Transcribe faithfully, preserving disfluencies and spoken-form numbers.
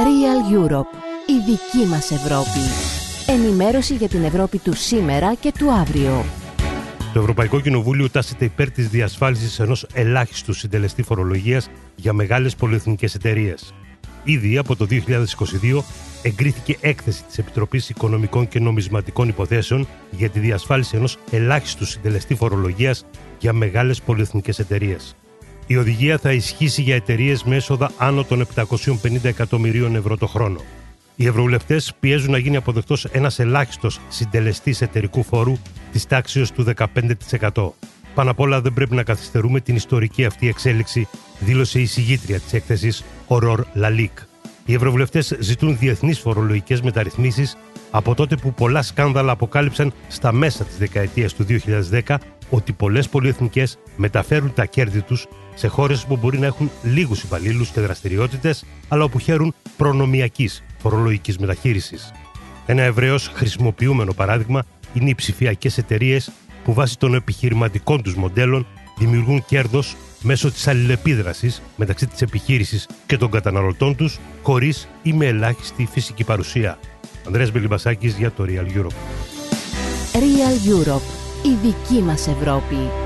Real Europe, η δική μας Ευρώπη. Ενημέρωση για την Ευρώπη του σήμερα και του αύριο. Το Ευρωπαϊκό Κοινοβούλιο τάσσεται υπέρ της διασφάλισης ενός ελάχιστου συντελεστή φορολογίας για μεγάλες πολυεθνικές εταιρείες. Ήδη από το δύο χιλιάδες είκοσι δύο εγκρίθηκε έκθεση της Επιτροπής Οικονομικών και Νομισματικών Υποθέσεων για τη διασφάλιση ενός ελάχιστου συντελεστή φορολογίας για μεγάλες πολυεθνικές εταιρείες. Η οδηγία θα ισχύσει για εταιρείες με έσοδα άνω των επτακόσιων πενήντα εκατομμυρίων ευρώ το χρόνο. Οι ευρωβουλευτές πιέζουν να γίνει αποδεκτός ένας ελάχιστος συντελεστής εταιρικού φόρου της τάξης του δεκαπέντε τοις εκατό. Πάνω απ' όλα δεν πρέπει να καθυστερούμε την ιστορική αυτή εξέλιξη, δήλωσε η συγγήτρια της έκθεσης Ορόρ Λαλίκ. Οι ευρωβουλευτές ζητούν διεθνείς φορολογικές μεταρρυθμίσεις από τότε που πολλά σκάνδαλα αποκάλυψαν στα μέσα της δεκαετίας του δύο χιλιάδες δέκα ότι πολλές πολυεθνικές μεταφέρουν τα κέρδη τους σε χώρες που μπορεί να έχουν λίγους υπαλλήλους και δραστηριότητες, αλλά όπου χαίρουν προνομιακής φορολογικής μεταχείρισης. Ένα ευρέως χρησιμοποιούμενο παράδειγμα είναι οι ψηφιακές εταιρείες που βάσει των επιχειρηματικών τους μοντέλων δημιουργούν κέρδος μέσω της αλληλεπίδρασης μεταξύ της επιχείρησης και των καταναλωτών τους, χωρίς ή με ελάχιστη φυσική παρουσία. Ανδρέας Μπελιμπασάκης για το Real Europe. Real Europe, η δική μας Ευρώπη.